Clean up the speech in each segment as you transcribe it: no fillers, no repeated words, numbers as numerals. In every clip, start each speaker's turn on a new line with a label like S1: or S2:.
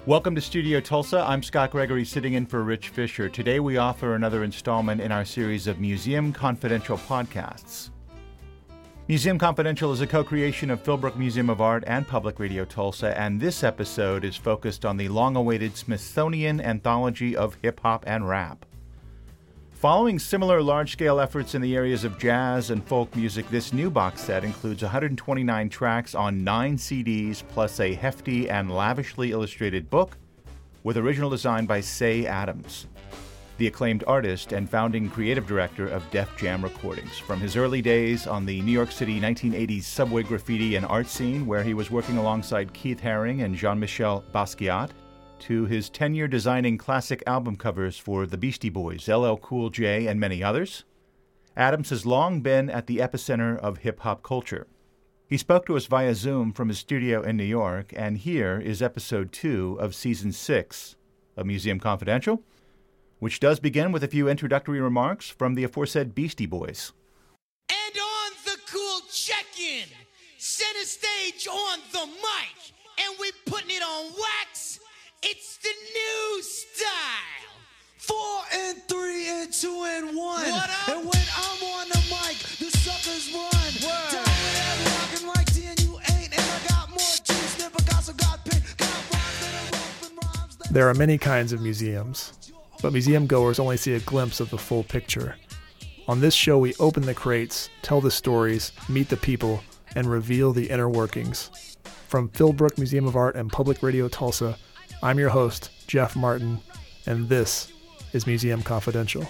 S1: Welcome to Studio Tulsa. I'm Scott Gregory, sitting in for Rich Fisher. Today we offer another installment in our series of Museum Confidential podcasts. Museum Confidential is a co-creation of Philbrook Museum of Art and Public Radio Tulsa, and this episode is focused on the long-awaited Smithsonian Anthology of Hip Hop and Rap. Following similar large-scale efforts in the areas of jazz and folk music, this new box set includes 129 tracks on 9 CDs, plus a hefty and lavishly illustrated book with original design by Cey Adams, the acclaimed artist and founding creative director of Def Jam Recordings. From his early days on the New York City 1980s subway graffiti and art scene, where he was working alongside Keith Haring and Jean-Michel Basquiat, to his tenure designing classic album covers for the Beastie Boys, LL Cool J, and many others, Adams has long been at the epicenter of hip-hop culture. He spoke to us via Zoom from his studio in New York, and here is episode 2 of season 6 of Museum Confidential, which does begin with a few introductory remarks from the aforesaid Beastie Boys.
S2: And on the cool check-in, center stage on the mic, and we putting it on wax. It's the new style.
S3: 4 and 3 and 2 and 1.
S2: What up?
S3: And when I'm on the mic, the suckers run.
S2: Word.
S3: Down with every rockin' like D and you ain't. And I got more juice than Picasso got pink. Got rhymes that are rough and rhymes that...
S4: There are many kinds of museums, but museum goers only see a glimpse of the full picture. On this show, we open the crates, tell the stories, meet the people, and reveal the inner workings. From Philbrook Museum of Art and Public Radio Tulsa, I'm your host, Jeff Martin, and this is Museum Confidential.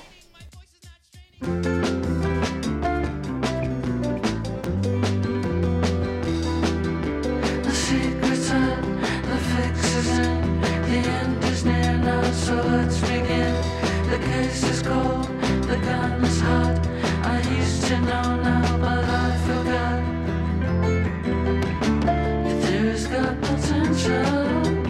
S5: The secret's in, the fix is in, the end is near now, so let's begin. The case is cold, the gun is hot. I used to know now, but I forgot. The theory's got potential.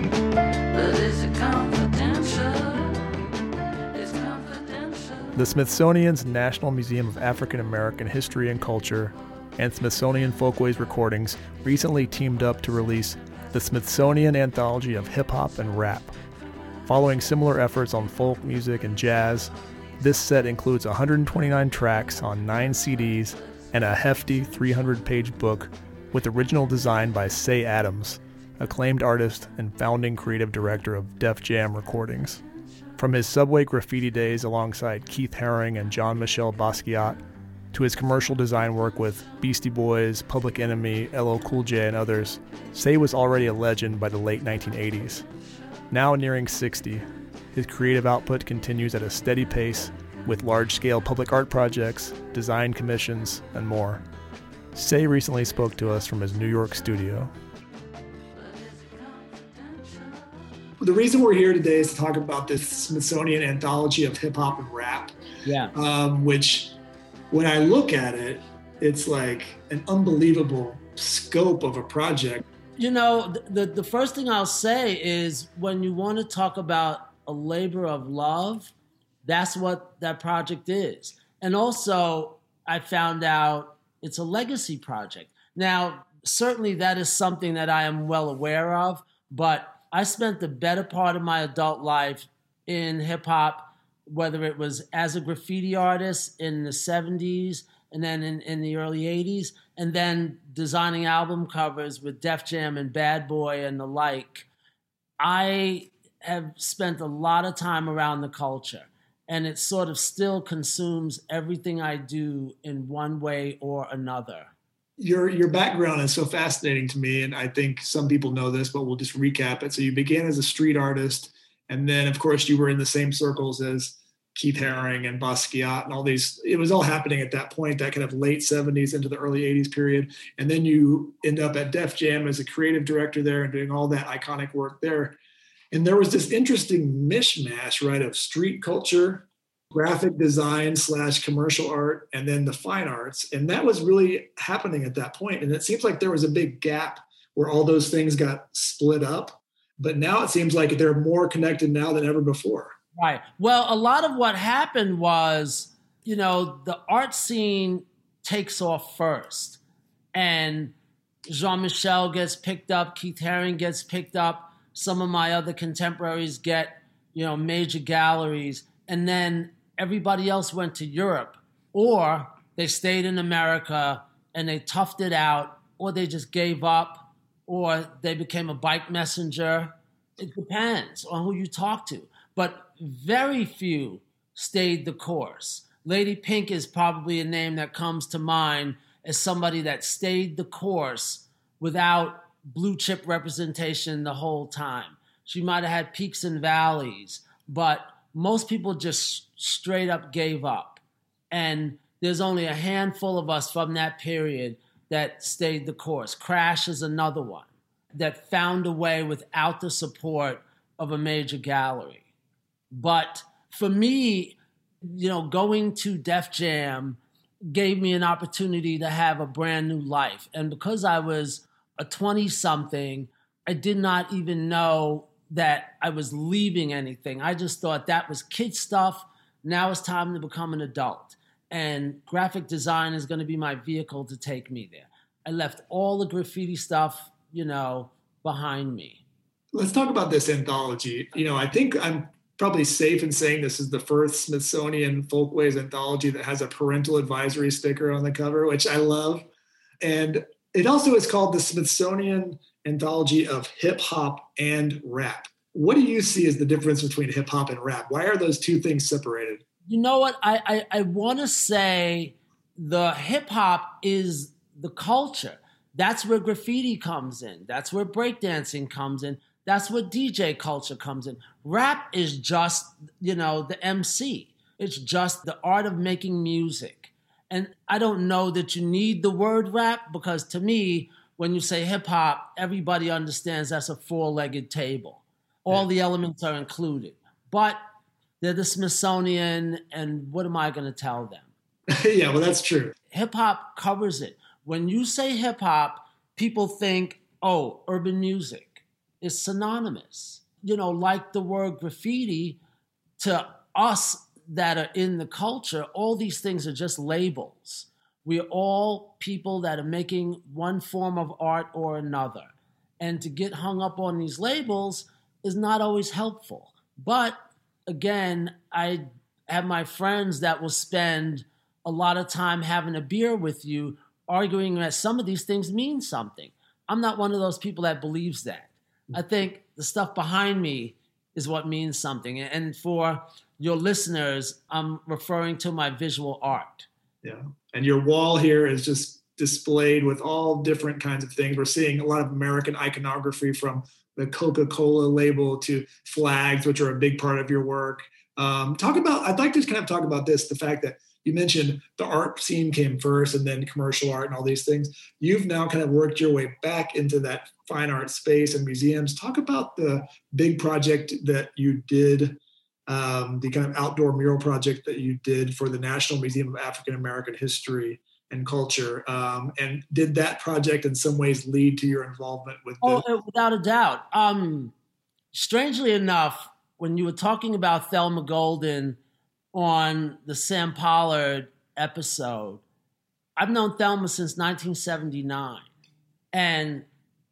S4: The Smithsonian's National Museum of African American History and Culture and Smithsonian Folkways Recordings recently teamed up to release the Smithsonian Anthology of Hip Hop and Rap. Following similar efforts on folk music and jazz, this set includes 129 tracks on 9 CDs and a hefty 300-page book with original design by Cey Adams, acclaimed artist and founding creative director of Def Jam Recordings. From his subway graffiti days alongside Keith Haring and Jean-Michel Basquiat, to his commercial design work with Beastie Boys, Public Enemy, LL Cool J, and others, Cey was already a legend by the late 1980s. Now nearing 60, his creative output continues at a steady pace with large-scale public art projects, design commissions, and more. Cey recently spoke to us from his New York studio.
S6: The reason we're here today is to talk about this Smithsonian Anthology of Hip Hop and Rap. Which, when I look at it, it's like an unbelievable scope of a project.
S7: You know, the first thing I'll say is when you want to talk about a labor of love, that's what that project is. And also, I found out it's a legacy project. Now, certainly that is something that I am well aware of, but I spent the better part of my adult life in hip-hop, whether it was as a graffiti artist in the 70s and then in the early 80s, and then designing album covers with Def Jam and Bad Boy and the like. I have spent a lot of time around the culture, and it sort of still consumes everything I do in one way or another.
S6: Your background is so fascinating to me, and I think some people know this, but we'll just recap it. So you began as a street artist, and then, of course, you were in the same circles as Keith Haring and Basquiat and all these. It was all happening at that point, that kind of late 70s into the early 80s period. And then you end up at Def Jam as a creative director there and doing all that iconic work there. And there was this interesting mishmash, right, of street culture, graphic design / commercial art, and then the fine arts. And that was really happening at that point. And it seems like there was a big gap where all those things got split up. But now it seems like they're more connected now than ever before.
S7: Right. Well, a lot of what happened was, you know, the art scene takes off first. And Jean-Michel gets picked up, Keith Haring gets picked up. Some of my other contemporaries get, major galleries, and then everybody else went to Europe, or they stayed in America and they toughed it out, or they just gave up, or they became a bike messenger. It depends on who you talk to. But very few stayed the course. Lady Pink is probably a name that comes to mind as somebody that stayed the course without blue chip representation the whole time. She might have had peaks and valleys, but most people just straight up gave up. And there's only a handful of us from that period that stayed the course. Crash is another one that found a way without the support of a major gallery. But for me, going to Def Jam gave me an opportunity to have a brand new life. And because I was a 20-something, I did not even know that I was leaving anything. I just thought that was kid stuff. Now it's time to become an adult. And graphic design is going to be my vehicle to take me there. I left all the graffiti stuff, behind me.
S6: Let's talk about this anthology. I think I'm probably safe in saying this is the first Smithsonian Folkways anthology that has a parental advisory sticker on the cover, which I love. And it also is called the Smithsonian Anthology of Hip Hop and Rap. What do you see as the difference between hip hop and rap? Why are those two things separated?
S7: You know what? I want to say the hip hop is the culture. That's where graffiti comes in. That's where breakdancing comes in. That's where DJ culture comes in. Rap is just, the MC. It's just the art of making music. And I don't know that you need the word rap, because to me, when you say hip hop, everybody understands that's a four-legged table. All the elements are included. But they're the Smithsonian, and what am I going to tell them?
S6: Yeah, well, that's true.
S7: Hip hop covers it. When you say hip hop, people think, oh, urban music. It's synonymous. Like the word graffiti, to us that are in the culture, all these things are just labels. We're all people that are making one form of art or another. And to get hung up on these labels is not always helpful. But again, I have my friends that will spend a lot of time having a beer with you, arguing that some of these things mean something. I'm not one of those people that believes that. I think the stuff behind me is what means something. And for your listeners, I'm referring to my visual art.
S6: Yeah. And your wall here is just displayed with all different kinds of things. We're seeing a lot of American iconography, from the Coca-Cola label to flags, which are a big part of your work. I'd like to kind of talk about this, the fact that you mentioned the art scene came first and then commercial art and all these things. You've now kind of worked your way back into that fine art space and museums. Talk about the big project that you did, the kind of outdoor mural project that you did for the National Museum of African American History and Culture. And did that project in some ways lead to your involvement with
S7: without a doubt. Strangely enough, when you were talking about Thelma Golden on the Sam Pollard episode, I've known Thelma since 1979. And,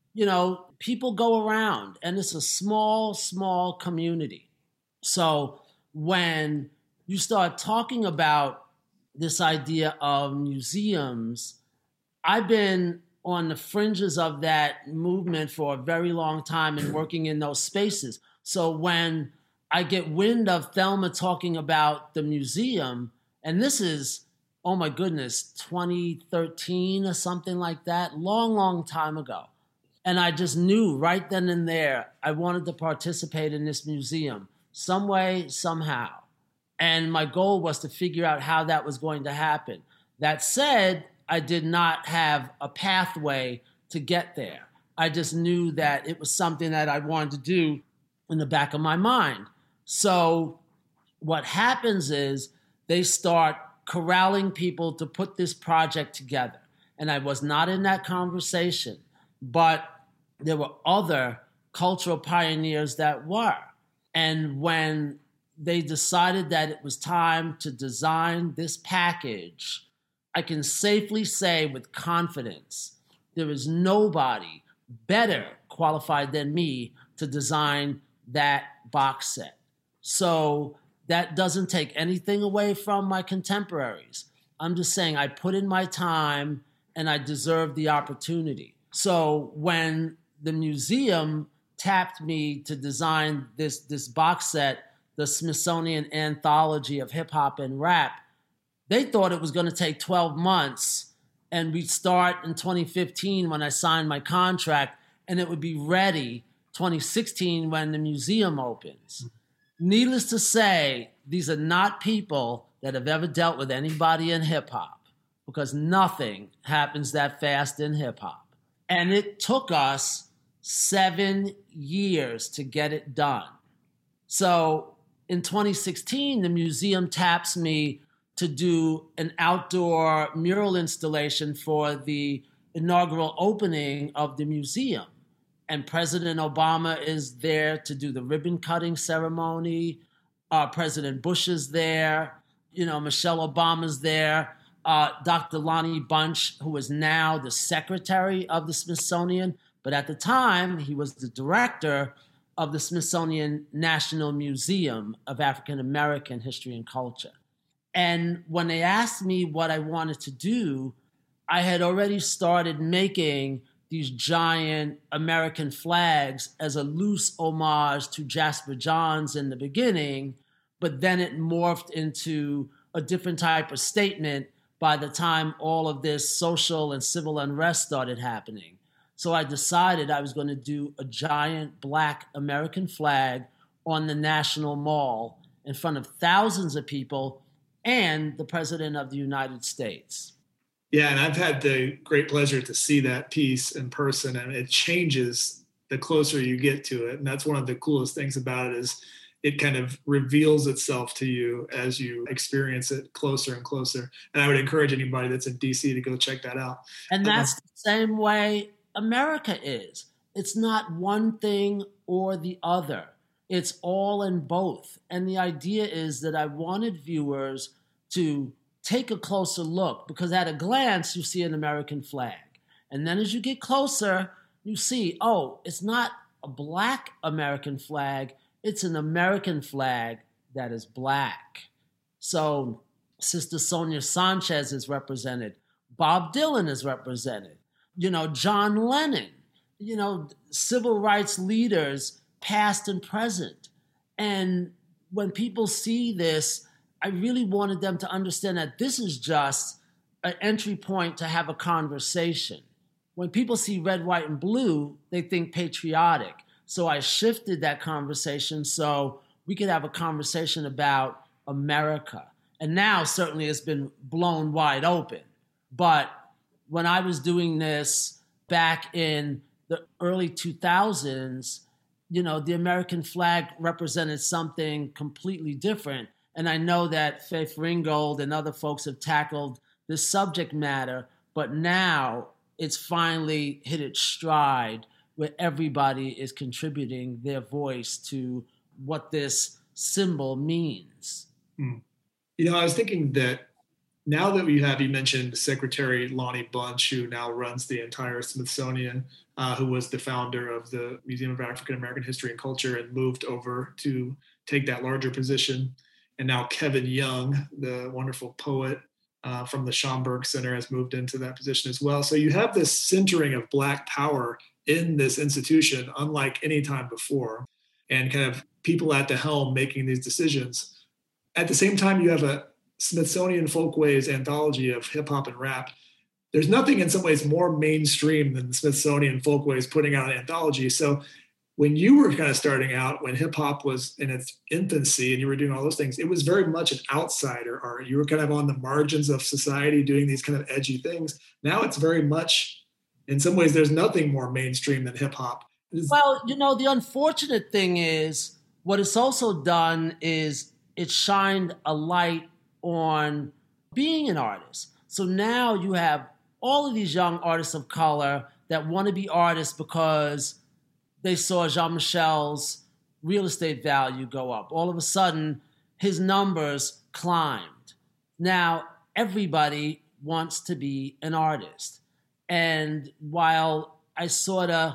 S7: people go around, and it's a small, small community. So when you start talking about this idea of museums, I've been on the fringes of that movement for a very long time and working in those spaces. So when I get wind of Thelma talking about the museum, and this is, oh my goodness, 2013 or something like that, long, long time ago. And I just knew right then and there I wanted to participate in this museum some way, somehow. And my goal was to figure out how that was going to happen. That said, I did not have a pathway to get there. I just knew that it was something that I wanted to do in the back of my mind. So what happens is they start corralling people to put this project together. And I was not in that conversation, but there were other cultural pioneers that were. And when they decided that it was time to design this package, I can safely say with confidence, there is nobody better qualified than me to design that box set. So that doesn't take anything away from my contemporaries. I'm just saying I put in my time and I deserve the opportunity. So when the museum tapped me to design this box set, the Smithsonian Anthology of Hip Hop and Rap, they thought it was going to take 12 months and we'd start in 2015 when I signed my contract, and it would be ready 2016 when the museum opens. Needless to say, these are not people that have ever dealt with anybody in hip hop, because nothing happens that fast in hip hop. And it took us 7 years to get it done. So in 2016, the museum taps me to do an outdoor mural installation for the inaugural opening of the museum. And President Obama is there to do the ribbon cutting ceremony. President Bush is there. Michelle Obama's there. Dr. Lonnie Bunch, who is now the secretary of the Smithsonian, but at the time, he was the director of the Smithsonian National Museum of African American History and Culture. And when they asked me what I wanted to do, I had already started making these giant American flags as a loose homage to Jasper Johns in the beginning, but then it morphed into a different type of statement by the time all of this social and civil unrest started happening. So I decided I was going to do a giant black American flag on the National Mall in front of thousands of people and the President of the United States.
S6: Yeah, and I've had the great pleasure to see that piece in person, and it changes the closer you get to it. And that's one of the coolest things about it, is it kind of reveals itself to you as you experience it closer and closer. And I would encourage anybody that's in DC to go check that out.
S7: And that's the same way America is. It's not one thing or the other. It's all in both. And the idea is that I wanted viewers to take a closer look, because at a glance, you see an American flag. And then as you get closer, you see, oh, it's not a black American flag, it's an American flag that is black. So Sister Sonia Sanchez is represented. Bob Dylan is represented. John Lennon, civil rights leaders, past and present. And when people see this, I really wanted them to understand that this is just an entry point to have a conversation. When people see red, white, and blue, they think patriotic. So I shifted that conversation so we could have a conversation about America. And now certainly it's been blown wide open. But when I was doing this back in the early 2000s, the American flag represented something completely different. And I know that Faith Ringgold and other folks have tackled this subject matter, but now it's finally hit its stride where everybody is contributing their voice to what this symbol means.
S6: I was thinking that now that you mentioned Secretary Lonnie Bunch, who now runs the entire Smithsonian, who was the founder of the Museum of African American History and Culture and moved over to take that larger position. And now Kevin Young, the wonderful poet from the Schomburg Center, has moved into that position as well. So you have this centering of Black power in this institution, unlike any time before, and kind of people at the helm making these decisions. At the same time, you have a Smithsonian Folkways anthology of hip hop and rap. There's nothing in some ways more mainstream than the Smithsonian Folkways putting out an anthology. So when you were kind of starting out, when hip hop was in its infancy and you were doing all those things, it was very much an outsider art. You were kind of on the margins of society doing these kind of edgy things. Now it's very much, in some ways, there's nothing more mainstream than hip hop.
S7: Well, the unfortunate thing is what it's also done is it shined a light on being an artist. So now you have all of these young artists of color that want to be artists because they saw Jean-Michel's real estate value go up. All of a sudden, his numbers climbed. Now, everybody wants to be an artist. And while I sort of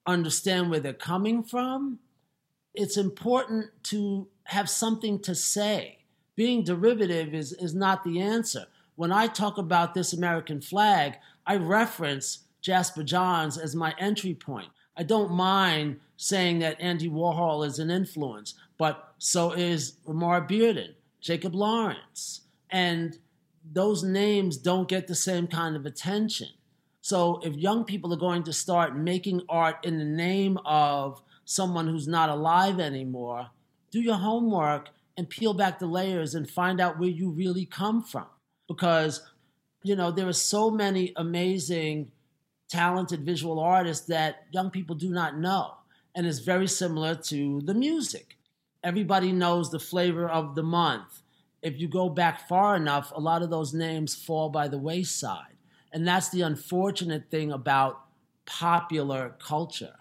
S7: understand where they're coming from, it's important to have something to say. Being derivative is not the answer. When I talk about this American flag, I reference Jasper Johns as my entry point. I don't mind saying that Andy Warhol is an influence, but so is Lamar Bearden, Jacob Lawrence. And those names don't get the same kind of attention. So if young people are going to start making art in the name of someone who's not alive anymore, do your homework and peel back the layers and find out where you really come from. Because, there are so many amazing, talented visual artists that young people do not know. And it's very similar to the music. Everybody knows the flavor of the month. If you go back far enough, a lot of those names fall by the wayside. And that's the unfortunate thing about popular culture.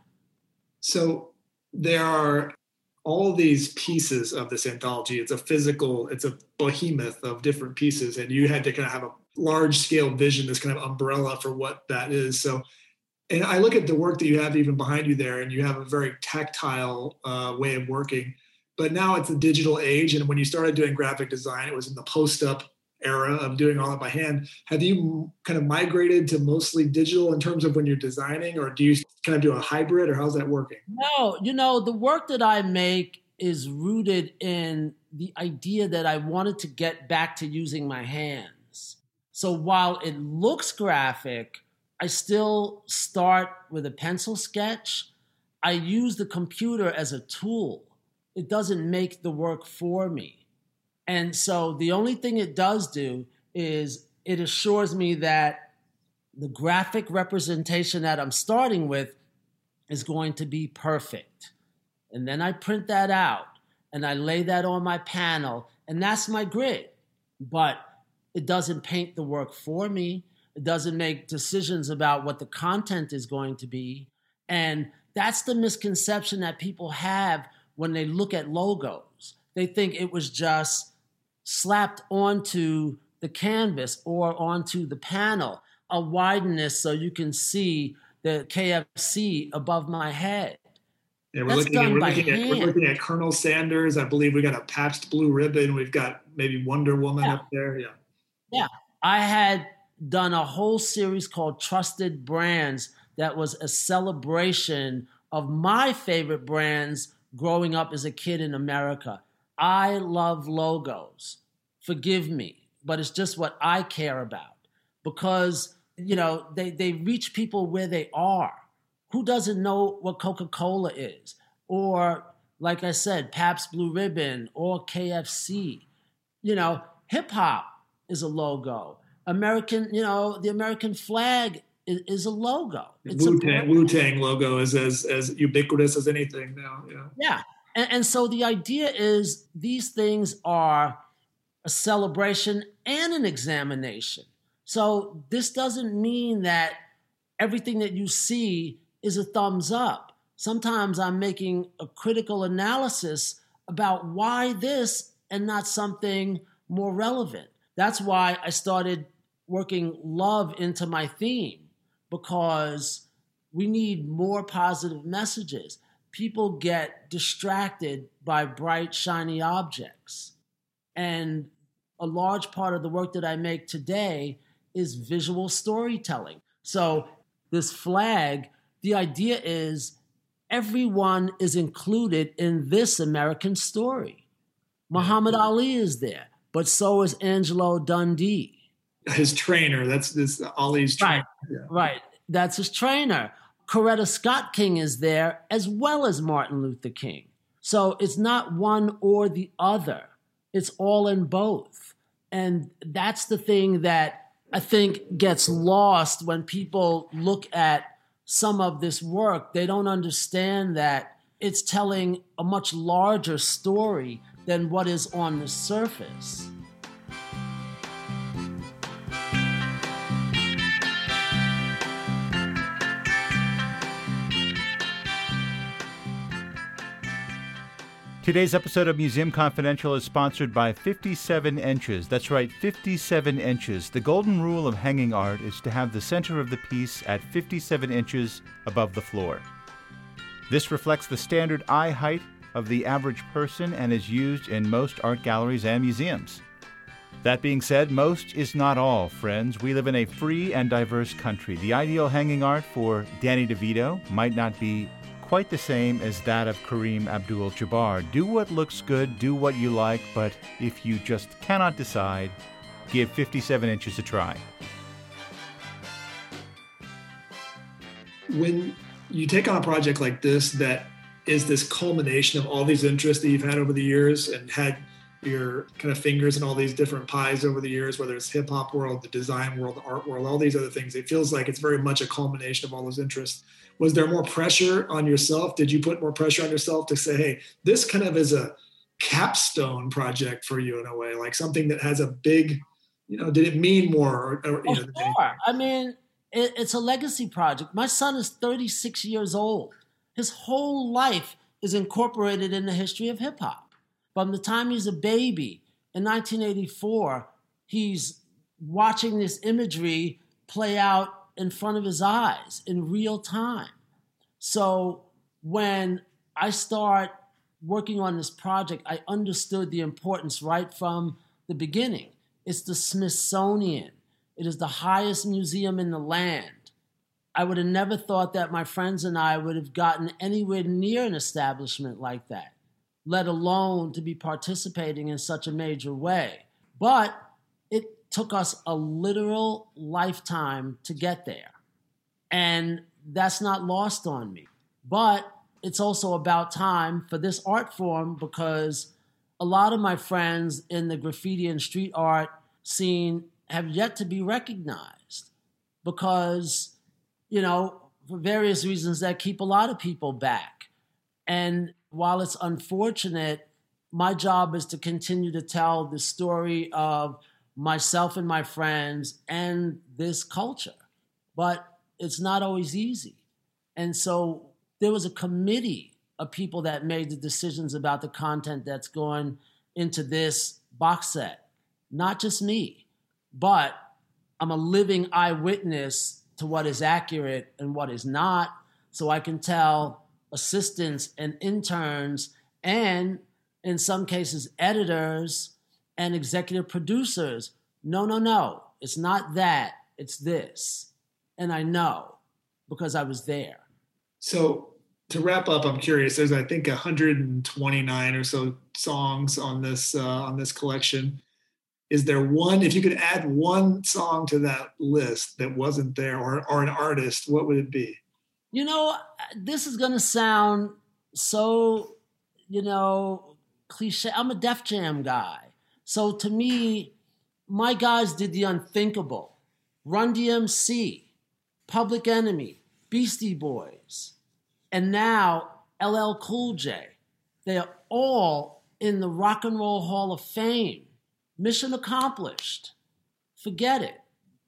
S6: So there are all these pieces of this anthology. It's a behemoth of different pieces, and you had to kind of have a large scale vision, this kind of umbrella for what that is. So, and I look at the work that you have even behind you there, and you have a very tactile way of working. But now it's the digital age, and when you started doing graphic design, it was in the post-up era of doing all that by hand. Have you kind of migrated to mostly digital in terms of when you're designing, or do you kind of do a hybrid, or how's that working?
S7: No, the work that I make is rooted in the idea that I wanted to get back to using my hands. So while it looks graphic, I still start with a pencil sketch. I use the computer as a tool. It doesn't make the work for me. And so the only thing it does do is it assures me that the graphic representation that I'm starting with is going to be perfect. And then I print that out and I lay that on my panel, and that's my grid. But it doesn't paint the work for me. It doesn't make decisions about what the content is going to be. And that's the misconception that people have when they look at logos. They think it was just slapped onto the canvas or onto the panel, a wideness so you can see the KFC above my head.
S6: Yeah, we're looking at Colonel Sanders. I believe we got a Pabst Blue Ribbon. We've got maybe Wonder Woman up there.
S7: Yeah. I had done a whole series called Trusted Brands that was a celebration of my favorite brands growing up as a kid in America. I love logos. Forgive me, but it's just what I care about because, they reach people where they are. Who doesn't know what Coca-Cola is? Or, like I said, Pabst Blue Ribbon or KFC. Hip-hop is a logo. The American flag is a logo. It's
S6: Wu-Tang logo is as ubiquitous as anything now.
S7: Yeah. And so the idea is these things are a celebration and an examination. So this doesn't mean that everything that you see is a thumbs up. Sometimes I'm making a critical analysis about why this and not something more relevant. That's why I started working love into my theme, because we need more positive messages. People get distracted by bright, shiny objects. And a large part of the work that I make today is visual storytelling. So this flag, the idea is everyone is included in this American story. Muhammad Ali is there, but so is Angelo Dundee.
S6: His trainer, that's Ali's trainer.
S7: Right, that's his trainer. Coretta Scott King is there, as well as Martin Luther King. So it's not one or the other. It's all in both. And that's the thing that I think gets lost when people look at some of this work. They don't understand that it's telling a much larger story than what is on the surface.
S1: Today's episode of Museum Confidential is sponsored by 57 Inches. That's right, 57 inches. The golden rule of hanging art is to have the center of the piece at 57 inches above the floor. This reflects the standard eye height of the average person and is used in most art galleries and museums. That being said, most is not all, friends. We live in a free and diverse country. The ideal hanging art for Danny DeVito might not be quite the same as that of Kareem Abdul-Jabbar. Do what looks good, do what you like, but if you just cannot decide, give 57 Inches a try.
S6: When you take on a project like this that is this culmination of all these interests that you've had over the years and had your kind of fingers in all these different pies over the years, whether it's hip hop world, the design world, the art world, all these other things, it feels like it's very much a culmination of all those interests. Was there more pressure on yourself? Did you put more pressure on yourself to say, hey, this kind of is a capstone project for you in a way, like something that has a big, did it mean more?
S7: Sure. I mean, it's a legacy project. My son is 36 years old. His whole life is incorporated in the history of hip hop. From the time he's a baby in 1984, he's watching this imagery play out in front of his eyes in real time. So when I start working on this project, I understood the importance right from the beginning. It's the Smithsonian. It is the highest museum in the land. I would have never thought that my friends and I would have gotten anywhere near an establishment like that, let alone to be participating in such a major way. But it took us a literal lifetime to get there. And that's not lost on me. But it's also about time for this art form because a lot of my friends in the graffiti and street art scene have yet to be recognized because, for various reasons that keep a lot of people back. And while it's unfortunate, my job is to continue to tell the story of myself and my friends and this culture. But it's not always easy. And so there was a committee of people that made the decisions about the content that's going into this box set. Not just me, but I'm a living eyewitness to what is accurate and what is not, so I can tell assistants and interns and, in some cases, editors and executive producers, no, it's not that, it's this. And I know because I was there.
S6: So to wrap up, I'm curious, there's, I think, 129 or so songs on this collection. Is there one, if you could add one song to that list that wasn't there or an artist, what would it be?
S7: This is going to sound so, cliche. I'm a Def Jam guy. So to me, my guys did the unthinkable. Run DMC, Public Enemy, Beastie Boys, and now LL Cool J. They are all in the Rock and Roll Hall of Fame. Mission accomplished. Forget it.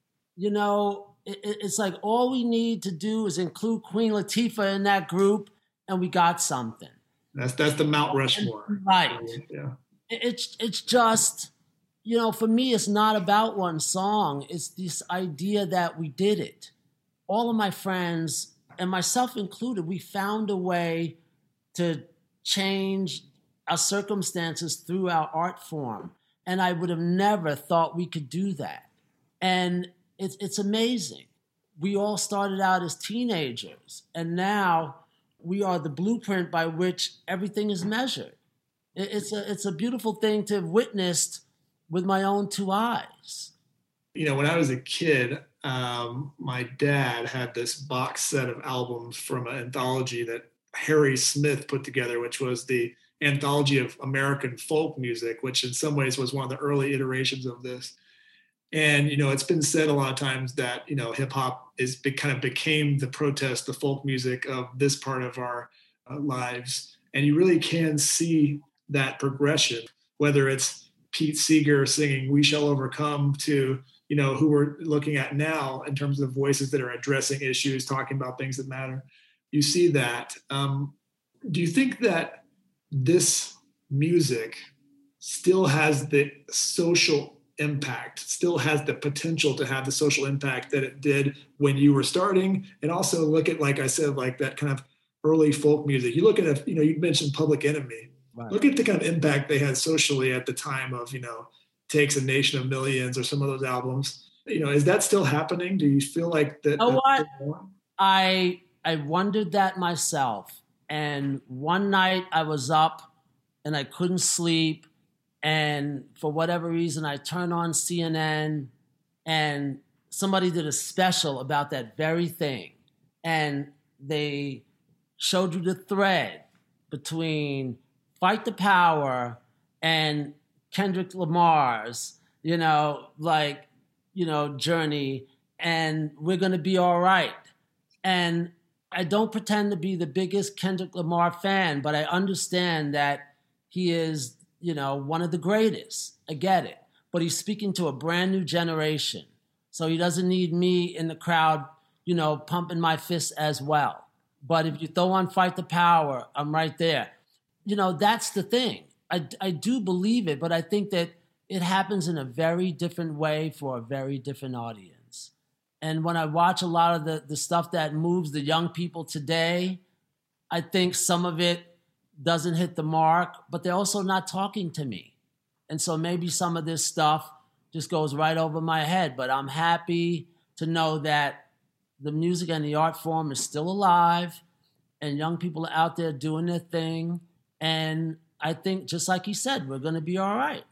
S7: It's like all we need to do is include Queen Latifah in that group, and we got something.
S6: That's the Mount Rushmore.
S7: Right.
S6: Yeah.
S7: It's just, for me, it's not about one song. It's this idea that we did it. All of my friends, and myself included, we found a way to change our circumstances through our art form. And I would have never thought we could do that. And it's amazing. We all started out as teenagers, and now we are the blueprint by which everything is measured. It's a beautiful thing to have witnessed with my own two eyes.
S6: When I was a kid, my dad had this box set of albums from an anthology that Harry Smith put together, which was the anthology of American folk music, which in some ways was one of the early iterations of this. And, it's been said a lot of times that, hip hop kind of became the protest, the folk music of this part of our lives. And you really can see that progression, whether it's Pete Seeger singing We Shall Overcome to, who we're looking at now in terms of voices that are addressing issues, talking about things that matter. You see that. Do you think that this music still has the social impact, still has the potential to have the social impact that it did when you were starting? And also look at, like I said, like that kind of early folk music. You look at, you mentioned Public Enemy.
S7: Right.
S6: Look at the kind of impact they had socially at the time of, Takes a Nation of Millions or some of those albums. Is that still happening? Do you feel like that?
S7: You know what? I wondered that myself. And one night I was up and I couldn't sleep. And for whatever reason, I turned on CNN and somebody did a special about that very thing. And they showed you the thread between Fight the Power and Kendrick Lamar's, journey, and We're Gonna Be All Right. And I don't pretend to be the biggest Kendrick Lamar fan, but I understand that he is, one of the greatest. I get it. But he's speaking to a brand new generation. So he doesn't need me in the crowd, pumping my fists as well. But if you throw on Fight the Power, I'm right there. That's the thing. I do believe it, but I think that it happens in a very different way for a very different audience. And when I watch a lot of the stuff that moves the young people today, I think some of it doesn't hit the mark, but they're also not talking to me. And so maybe some of this stuff just goes right over my head, but I'm happy to know that the music and the art form is still alive and young people are out there doing their thing. And I think, just like he said, we're going to be all right.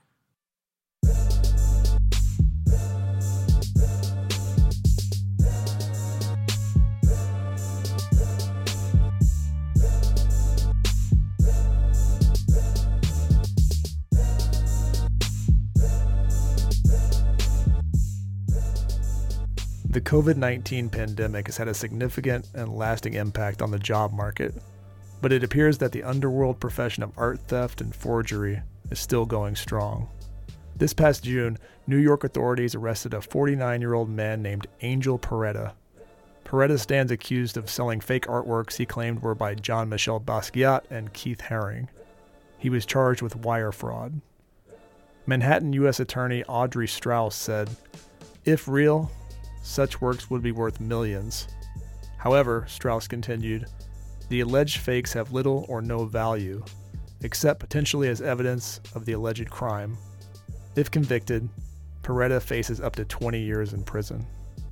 S4: The COVID-19 pandemic has had a significant and lasting impact on the job market, but it appears that the underworld profession of art theft and forgery is still going strong. This past June, New York authorities arrested a 49-year-old man named Angel Peretta. Peretta stands accused of selling fake artworks he claimed were by Jean-Michel Basquiat and Keith Haring. He was charged with wire fraud. Manhattan U.S. Attorney Audrey Strauss said, "If real, such works would be worth millions." However, Strauss continued, "The alleged fakes have little or no value, except potentially as evidence of the alleged crime. If convicted, Peretta faces up to 20 years in prison."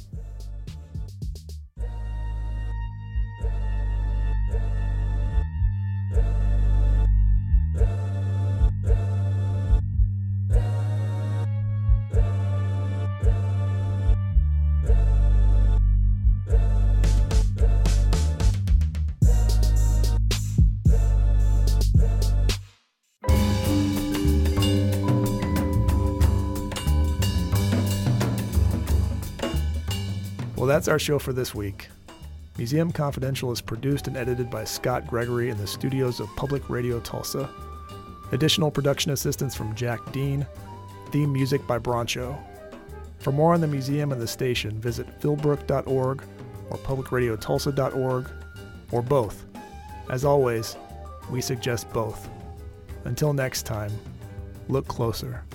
S4: Well, that's our show for this week. Museum Confidential is produced and edited by Scott Gregory in the studios of Public Radio Tulsa. Additional production assistance from Jack Dean. Theme music by Broncho. For more on the museum and the station, visit philbrook.org or publicradiotulsa.org, or both. As always, we suggest both. Until next time, look closer.